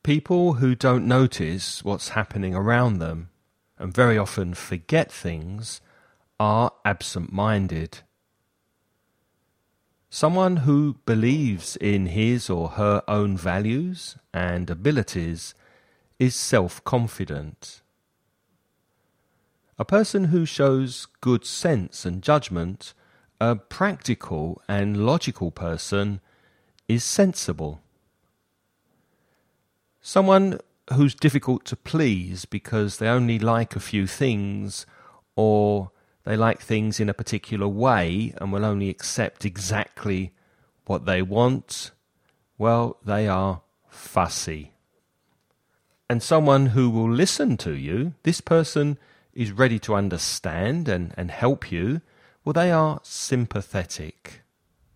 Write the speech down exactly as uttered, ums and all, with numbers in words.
People who don't notice what's happening around them and very often forget things are absent-minded. Someone who believes in his or her own values and abilities is self-confident. A person who shows good sense and judgment, a practical and logical person, is sensible. Someone who's difficult to please because they only like a few things, or they like things in a particular way and will only accept exactly what they want, well, they are fussy. And someone who will listen to you, this person is ready to understand and, and help you, well, they are sympathetic.